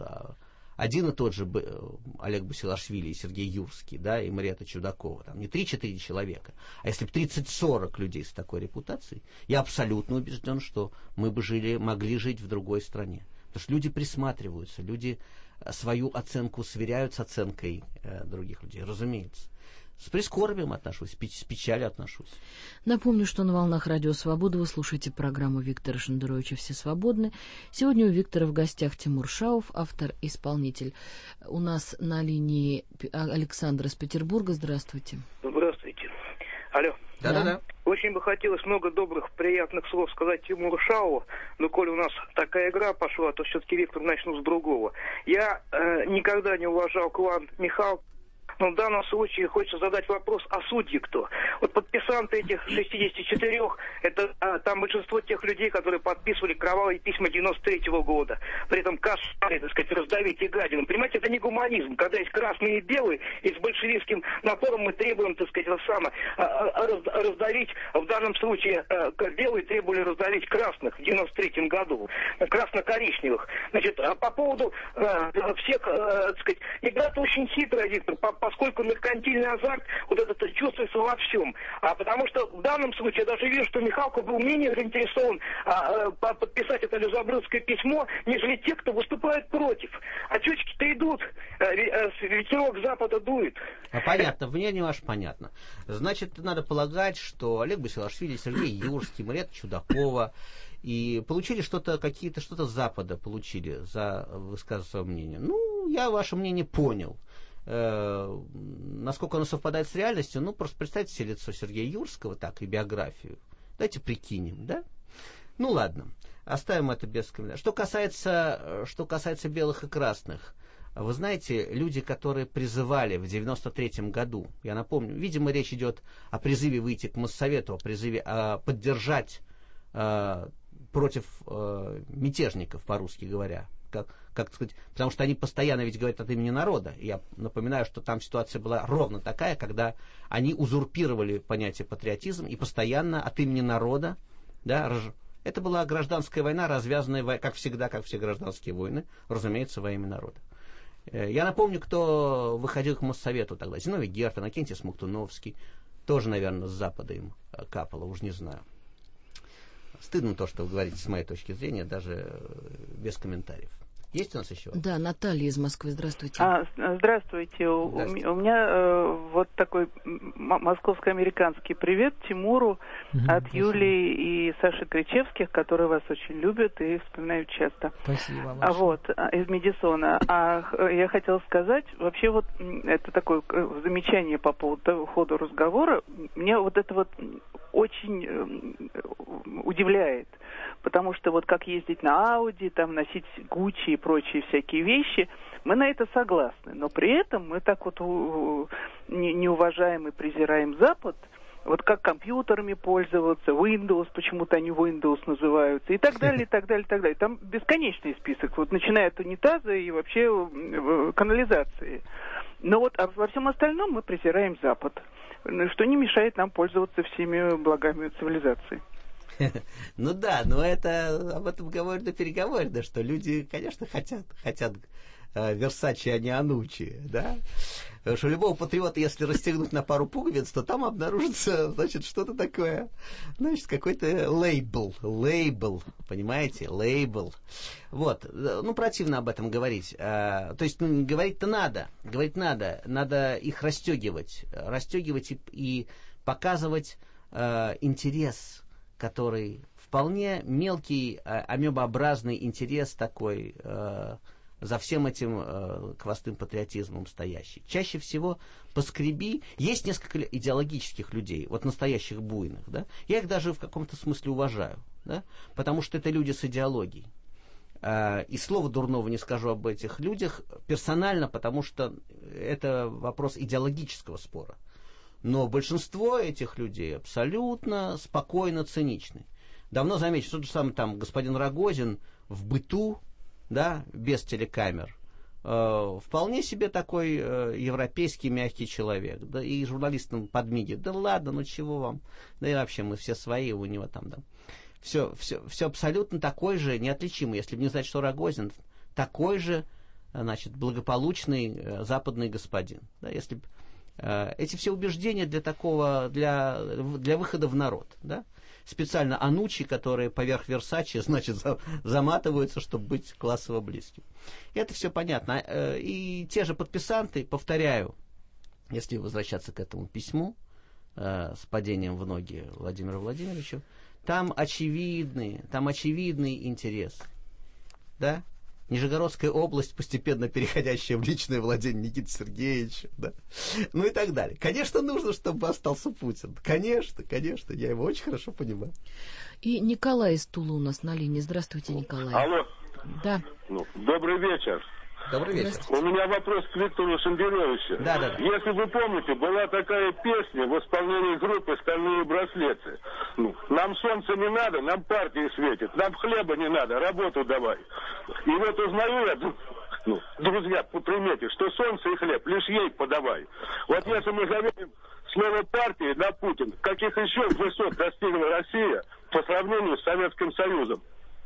один и тот же Олег Басилашвили и Сергей Юрский, да, и Мариэтта Чудакова, там не три-четыре человека, а если бы тридцать-сорок людей с такой репутацией, я абсолютно убежден, что мы бы жили, могли жить в другой стране. Потому что люди присматриваются, люди свою оценку сверяют с оценкой э, других людей, разумеется. С прискорбием отношусь, с печалью отношусь. Напомню, что на волнах Радио Свобода вы слушаете программу Виктора Шендеровича «Все свободны». Сегодня у Виктора в гостях Тимур Шаов, автор-исполнитель. У нас на линии Александр из Петербурга. Здравствуйте. Здравствуйте. Алло. Да-да-да. Очень бы хотелось много добрых, приятных слов сказать Тимуру Шаову, но коль у нас такая игра пошла, то все-таки, Виктор, начну с другого. Я э, никогда не уважал клан Михалкова. Но в данном случае хочется задать вопрос, а судьи кто? Вот подписанты этих шестидесяти четырёх, это а, там большинство тех людей, которые подписывали кровавые письма девяносто третьего года. При этом кошмары, так сказать, раздавить и гадину. Понимаете, это не гуманизм, когда есть красные и белые, и с большевистским напором мы требуем, так сказать, саме, а, раз, раздавить, в данном случае а, белые требовали раздавить красных в девяносто третьем году, красно-коричневых. Значит, а по поводу а, всех, а, так сказать, игра-то очень хитрая, Виктор, поскольку меркантильный азарт, вот это чувствуется во всем. А потому что в данном случае я даже вижу, что Михалков был менее заинтересован а, а, подписать это лизоблюдское письмо, нежели те, кто выступает против. А чучки-то идут, а, а, ветерок запада дует. А понятно, мнение ваше понятно. Значит, надо полагать, что Олег Басилашвили, Сергей Юрский, Мариэтта Чудакова и получили что-то, какие-то, что-то с Запада получили за высказывание своего мнения. Ну, я ваше мнение понял. Э, насколько оно совпадает с реальностью, ну, просто представьте себе лицо Сергея Юрского, так, и биографию. Давайте прикинем, да? Ну, ладно, оставим это без комментариев. Что касается, что касается белых и красных, вы знаете, люди, которые призывали в девяносто третьем году, я напомню, видимо, речь идет о призыве выйти к Моссовету, о призыве а, поддержать а, против а, мятежников, по-русски говоря, как, как сказать, потому что они постоянно ведь говорят от имени народа. Я напоминаю, что там ситуация была ровно такая, когда они узурпировали понятие патриотизм и постоянно от имени народа, да, рж... это была гражданская война, развязанная, как всегда, как все гражданские войны, разумеется, во имя народа. Я напомню, кто выходил к Моссовету тогда. Зиновий Герт, Иннокентий Смоктуновский, тоже, наверное, с Запада им капало, уж не знаю. Стыдно то, что вы говорите, с моей точки зрения, даже без комментариев. Есть у нас еще? Да, Наталья из Москвы, здравствуйте. А, здравствуйте. здравствуйте. У, у меня э, вот такой московско-американский привет Тимуру угу, от спасибо. Юлии и Саши Кричевских, которые вас очень любят и вспоминают часто. Спасибо. А вот, из Медисона. А я хотела сказать, вообще вот это такое замечание по поводу хода разговора. Меня вот это вот очень удивляет. потому что вот как ездить на Ауди, там носить Гуччи и прочие всякие вещи, мы на это согласны. Но при этом мы так вот не, не уважаем и презираем Запад, вот как компьютерами пользоваться, Windows, почему-то они Windows называются, и так далее, и так далее, и так далее. Там бесконечный список, вот начиная от унитаза и вообще канализации. Но вот а во всем остальном мы презираем Запад, что не мешает нам пользоваться всеми благами цивилизации. Ну да, но это об этом говорено переговорено, что люди, конечно, хотят, хотят Версачи, а не Анучи, да? Потому что у любого патриота, если расстегнуть на пару пуговиц, то там обнаружится, значит, что-то такое, значит, какой-то лейбл, лейбл, понимаете, лейбл. Вот, ну, противно об этом говорить. То есть, ну, говорить-то надо, говорить надо, надо их расстегивать, расстегивать и, и показывать э, интерес, который вполне мелкий, амебообразный интерес такой, э, за всем этим э, хвостым патриотизмом стоящий. Чаще всего поскреби. Есть несколько идеологических людей, вот настоящих буйных, да? Я их даже в каком-то смысле уважаю, да? Потому что это люди с идеологией. Э, и слова дурного не скажу об этих людях персонально, потому что это вопрос идеологического спора. Но большинство этих людей абсолютно спокойно циничны. Давно замечу, тот же самый там господин Рогозин в быту, да, без телекамер, э, вполне себе такой э, европейский мягкий человек, да, и журналистам подмигивает, да ладно, ну чего вам, да и вообще мы все свои, у него там, да, все, все, все абсолютно такой же, неотличимый, если бы не знать, что Рогозин, такой же, значит, благополучный э, западный господин, да, если бы э, эти все убеждения для такого, для, для выхода в народ, да, специально Анучи, которые поверх Версачи, значит, за, заматываются, чтобы быть классово близким. Это все понятно. И те же подписанты, повторяю, если возвращаться к этому письму э, с падением в ноги Владимиру Владимировичу, там очевидный, там очевидный интерес. Да? Нижегородская область, постепенно переходящая в личное владение Никиты Сергеевича, да, ну и так далее. Конечно, нужно, чтобы остался Путин. Конечно, конечно, я его очень хорошо понимаю. И Николай из Тулы у нас на линии. Здравствуйте, Николай. Алло. Да. Ну, добрый вечер. Добрый вечер. У меня вопрос к Виктору Шендеровичу. Да, да, да. Если вы помните, была такая песня в исполнении группы «Стальные браслеты». Ну, нам солнце не надо, нам партии светит, нам хлеба не надо, работу давай. И вот узнаю я, ну, друзья, по примете, что солнце и хлеб лишь ей подавай. Вот если мы заменим слово партии на Путин, каких еще высот достигла Россия по сравнению с Советским Союзом?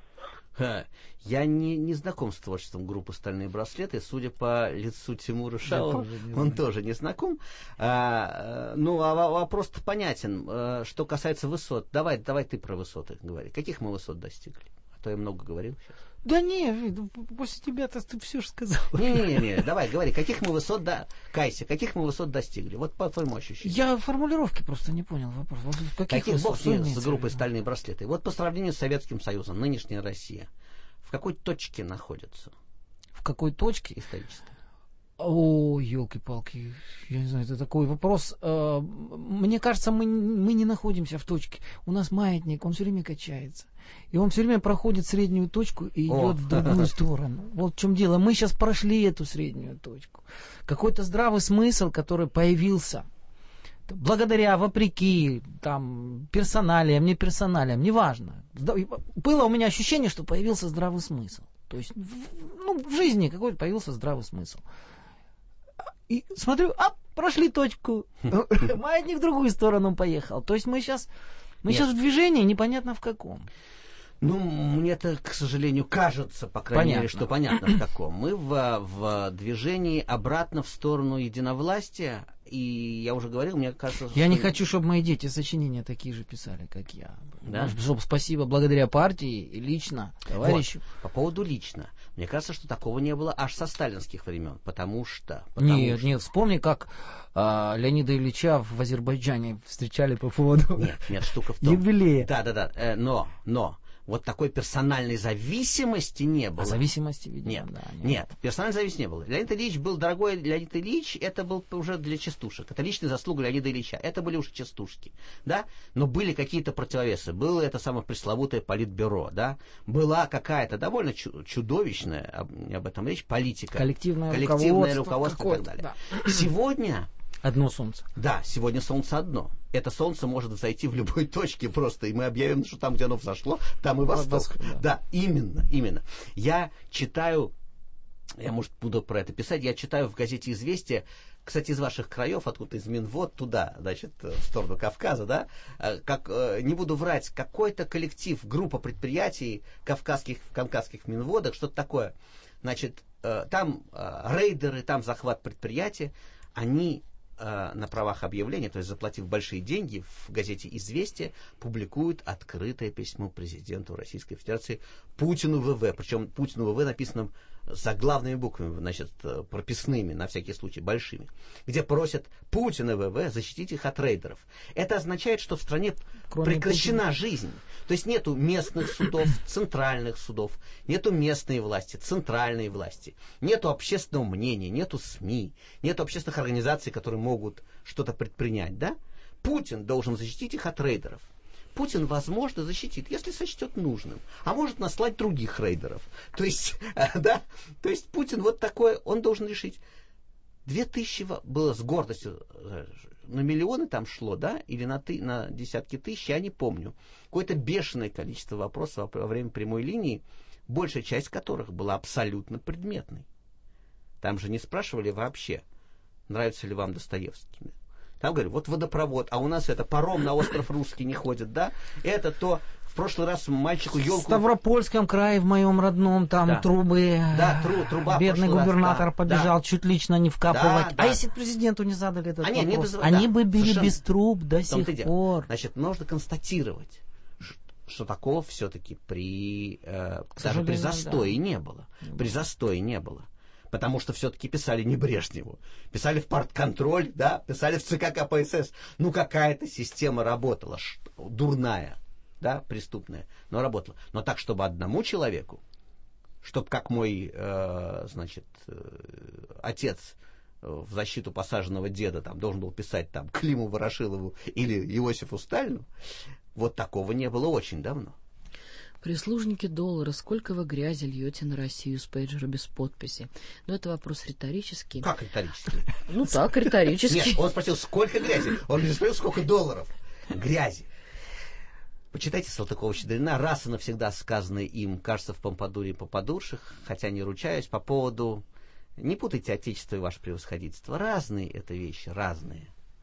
Я не, не знаком с творчеством группы «Стальные браслеты». Судя по лицу Тимура Шаова, он тоже не знаком. А, ну, а вопрос-то понятен. А, что касается высот, давай, давай ты про высоты говори. Каких мы высот достигли? А то я много говорил сейчас. Да не, после тебя-то ты все же сказал. Не-не-не, давай, говори, каких мы высот, да, кайся, каких мы высот достигли? Вот по твоему ощущению. Я формулировки просто не понял вопрос. Вот каких каких бог с группой «Стальные браслеты»? Вот по сравнению с Советским Союзом, нынешняя Россия, в какой точке находится? В какой точке? Исторической. О, елки-палки, я не знаю, это такой вопрос. Мне кажется, мы, мы не находимся в точке. У нас маятник, он все время качается. И он все время проходит среднюю точку и идет О. в другую сторону. Вот в чем дело. Мы сейчас прошли эту среднюю точку. Какой-то здравый смысл, который появился благодаря, вопреки, там, персоналиям, не персоналиям, неважно. Было у меня ощущение, что появился здравый смысл. То есть, в, ну, в жизни какой-то появился здравый смысл. И смотрю, а, прошли точку. Маятник в другую сторону поехал. То есть мы сейчас, мы сейчас в движении, непонятно в каком. Ну, мне-то, к сожалению, кажется, по крайней понятно. мере, что понятно в каком. Мы в, в движении обратно в сторону единовластия. И я уже говорил, мне кажется... Я что... не хочу, чтобы мои дети сочинения такие же писали, как я. Да? Чтобы спасибо благодаря партии и лично товарищу. Вот. По поводу лично. Мне кажется, что такого не было аж со сталинских времен. Потому что... Потому нет, что... нет, вспомни, как а, Леонида Ильича в Азербайджане встречали по поводу... Нет, нет, штука в том... Юбилея. Да, да, да. Э, но, но... вот такой персональной зависимости не было. А зависимости, видимо, нет, да. Нет, нет, персональной зависимости не было. Леонид Ильич был дорогой, Леонид Ильич, это был уже для частушек. Это личная заслуга Леонида Ильича. Это были уже частушки, да? Но были какие-то противовесы. Было это самое пресловутое политбюро, да? Была какая-то довольно чудовищная, об этом речь, политика. Коллективное, коллективное руководство, руководство и так далее. Да. Сегодня... Одно солнце. Да, сегодня солнце одно. Это солнце может взойти в любой точке просто, и мы объявим, что там, где оно взошло, там и восток. Восход, да. да, именно, именно. Я читаю, я, может, буду про это писать, я читаю в газете «Известия», кстати, из ваших краев, откуда из Минвод, туда, значит, в сторону Кавказа, да, как, не буду врать, какой-то коллектив, группа предприятий кавказских, в кавказских Минводах, что-то такое. Значит, там рейдеры, там захват предприятия, они... на правах объявления, то есть заплатив большие деньги, в газете «Известия» публикуют открытое письмо президенту Российской Федерации Путину ВВ. Причем Путину ВВ написано заглавными буквами, значит, прописными, на всякий случай, большими, где просят Путина ВВ защитить их от рейдеров. Это означает, что в стране Кроме прекращена Путина. жизнь. То есть нету местных судов, центральных судов, нету местной власти, центральной власти, нету общественного мнения, нету СМИ, нету общественных организаций, которые могут что-то предпринять, да? Путин должен защитить их от рейдеров. Путин, возможно, защитит, если сочтет нужным, а может наслать других рейдеров. То есть, да, то есть Путин вот такой, он должен решить. Две тысячи было с гордостью, на миллионы там шло, да, или на, ты, на десятки тысяч, я не помню. Какое-то бешеное количество вопросов во время прямой линии, большая часть которых была абсолютно предметной. Там же не спрашивали вообще, нравится ли вам Достоевский. Там говорят, вот водопровод, а у нас это паром на остров Русский не ходит, да? Это то, в прошлый раз мальчику елку... В Ставропольском крае, в моем родном, там да. трубы... Да, тру, труба. Бедный губернатор раз, да, побежал да. чуть лично не вкапывать. Да, а да. если президенту не задали этот Они, вопрос? без... Они да, бы били совершенно... без труб до сих пор. Значит, нужно констатировать, что такого все-таки при... Э, даже при застое да. не было. При застое не было. Потому что все-таки писали не Брежневу. Писали в партконтроль, да, писали в ЦК КПСС. Ну, какая-то система работала, дурная, да, преступная, но работала. Но так, чтобы одному человеку, чтобы как мой, э, значит, э, отец в защиту посаженного деда там должен был писать там Климу Ворошилову или Иосифу Сталину, вот такого не было очень давно. Прислужники доллара, сколько вы грязи льете на Россию с пейджера без подписи? Ну, это вопрос риторический. Как риторический? Ну, так, риторический. Нет, он спросил, сколько грязи? Он не спросил, сколько долларов грязи. Почитайте Салтыкова-Щедрина, раз и навсегда сказанное им, кажется, в Помпадуре и Попадурших, хотя не ручаюсь, по поводу... Не путайте отечество и ваше превосходительство. Разные это вещи, разные.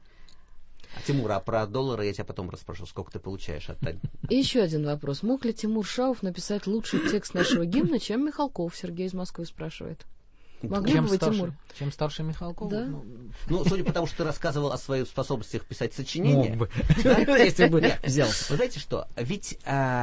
А, Тимур, а про доллары я тебя потом расспрошу, сколько ты получаешь от Тани. И еще один вопрос. Мог ли Тимур Шаов написать лучший текст нашего гимна, чем Михалков? Сергей из Москвы спрашивает. Могли чем бы вы, старше, Тимур? Чем старше Михалков? Да? Ну, ну, судя по тому, что ты рассказывал о своих способностях писать сочинения. Мог бы. Если бы взял. Вы знаете что? Ведь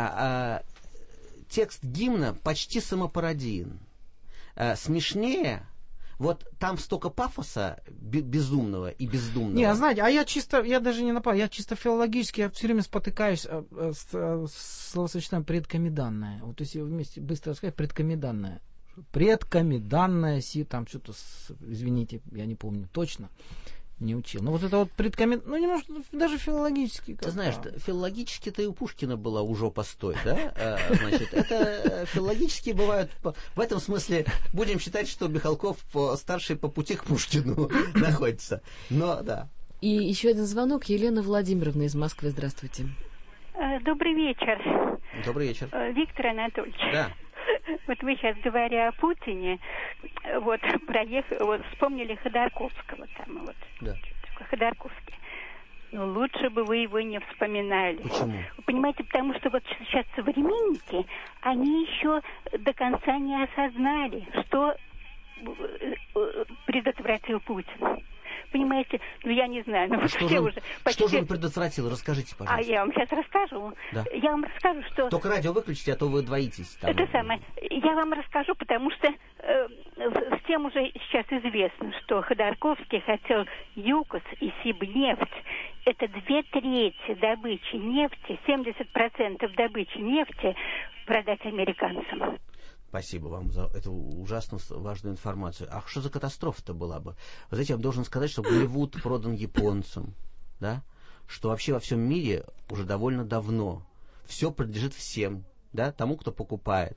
текст гимна почти самопародиен. Смешнее... Вот там столько пафоса безумного и бездумного. Не, знаете, а я чисто, я даже не напал, я чисто филологически, я все время спотыкаюсь э, э, с э, словосочетанием предкомиданное. Вот если вместе быстро сказать, предкомиданное. Предкомиданное, си, там что-то, извините, я не помню точно, не учил. Но вот это вот предкомиданное, ну немножко, даже филологически. Ты знаешь, филологически-то и у Пушкина была уже постой, да? А, значит, это филологически бывают, в этом смысле будем считать, что Михалков старший по пути к Пушкину находится. Но, да. И еще один звонок. Елена Владимировна из Москвы. Здравствуйте. Добрый вечер. Добрый вечер. Виктор Анатольевич. Да. Вот вы сейчас, говоря о Путине, вот, проехали, вот, вспомнили Ходорковского там, вот, да. Ходорковский. Ну, лучше бы вы его не вспоминали. Почему? Вы понимаете, потому что вот сейчас современники, они еще до конца не осознали, что предотвратил Путин. Понимаете, ну я не знаю, ну а что, все же он, уже почти... что же он предотвратил? Расскажите, пожалуйста. А я вам сейчас расскажу. Да. Я вам расскажу, что... Только радио выключите, а то вы двоитесь. Там... Это самое. Я вам расскажу, потому что э, всем уже сейчас известно, что Ходорковский хотел ЮКОС и Сибнефть. Это две трети добычи нефти, семьдесят процентов добычи нефти продать американцам. Спасибо вам за эту ужасно важную информацию. А что за катастрофа-то была бы? Вы знаете, я вам должен сказать, что Голливуд продан японцам, да? Что вообще во всем мире уже довольно давно все принадлежит всем, да, тому, кто покупает.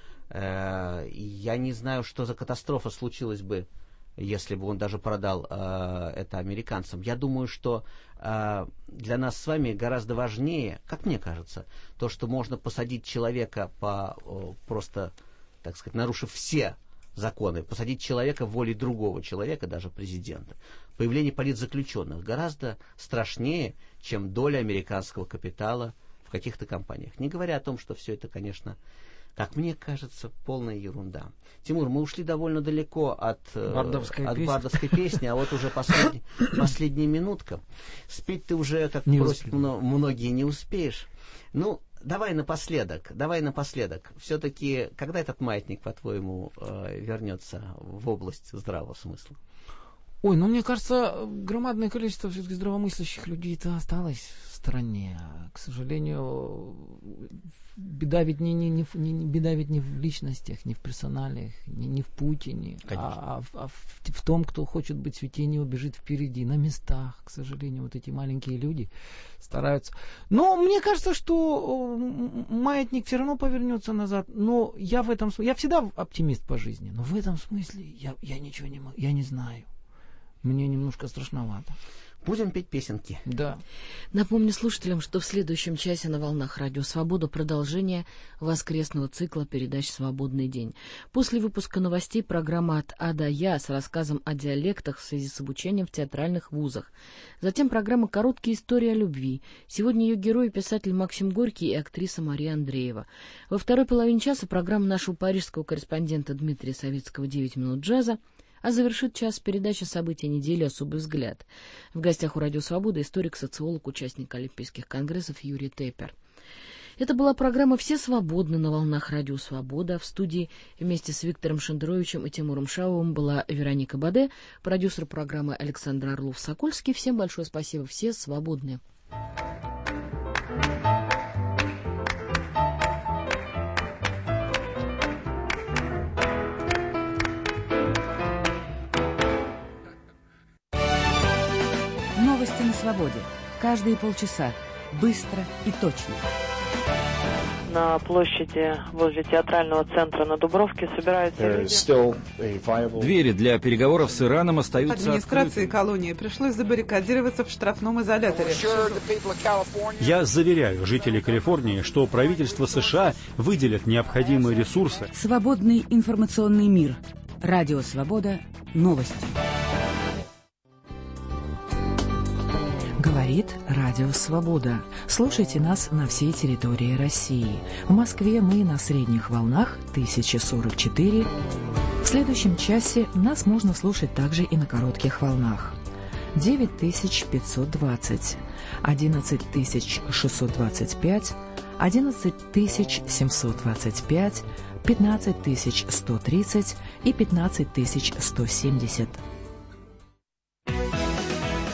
Я не знаю, что за катастрофа случилась бы, если бы он даже продал это американцам. Я думаю, что для нас с вами гораздо важнее, как мне кажется, то, что можно посадить человека по просто, так сказать, нарушив все законы, посадить человека волей другого человека, даже президента. Появление политзаключенных гораздо страшнее, чем доля американского капитала в каких-то компаниях. Не говоря о том, что все это, конечно, как мне кажется, полная ерунда. Тимур, мы ушли довольно далеко от, бардовской, от песни. бардовской песни, а вот уже последний, последняя минутка. Спеть ты уже, как не просят мно, многие, не успеешь. Ну, давай напоследок, давай напоследок. Все-таки, когда этот маятник, по-твоему, вернется в область здравого смысла? Ой, ну мне кажется, громадное количество все-таки здравомыслящих людей-то осталось в стране. К сожалению, беда ведь не, не, не, не, беда ведь не в личностях, не в персоналиях, не, не в Путине, а, а, а в, в том, кто хочет быть светлее, убежит впереди, на местах. К сожалению, вот эти маленькие люди стараются. Но мне кажется, что маятник все равно повернется назад. Но я в этом смысле, я всегда оптимист по жизни, но в этом смысле я, я ничего не могу, я не знаю. Мне немножко страшновато. Будем петь песенки. Да. Напомню слушателям, что в следующем часе на волнах Радио Свобода продолжение воскресного цикла передач «Свободный день». После выпуска новостей программа «От А до Я» с рассказом о диалектах в связи с обучением в театральных вузах. Затем программа «Короткие истории о любви». Сегодня ее герой — писатель Максим Горький и актриса Мария Андреева. Во второй половине часа программа нашего парижского корреспондента Дмитрия Савицкого «девять минут джаза», а завершит час передачи «События недели. Особый взгляд». В гостях у Радио Свобода историк-социолог, участник Олимпийских конгрессов Юрий Теппер. Это была программа «Все свободны» на волнах Радио Свобода. В студии вместе с Виктором Шендеровичем и Тимуром Шаовым была Вероника Баде, продюсер программы Александр Орлов-Сокольский. Всем большое спасибо. Все свободны. Новости на свободе. Каждые полчаса. Быстро и точно. На площади возле театрального центра на Дубровке собираются люди. Двери для переговоров с Ираном остаются Администрации открытыми. колонии пришлось забаррикадироваться в штрафном изоляторе. Я заверяю жителей Калифорнии, что правительство США выделит необходимые ресурсы. Свободный информационный мир. Радио Свобода. Новости. Говорит Радио Свобода. Слушайте нас на всей территории России. В Москве мы на средних волнах тысяча сорок четыре. В следующем часе нас можно слушать также и на коротких волнах. девять тысяч пятьсот двадцать, одиннадцать тысяч шестьсот двадцать пять, одиннадцать тысяч семьсот двадцать пять, пятнадцать тысяч сто тридцать и пятнадцать тысяч сто семьдесят.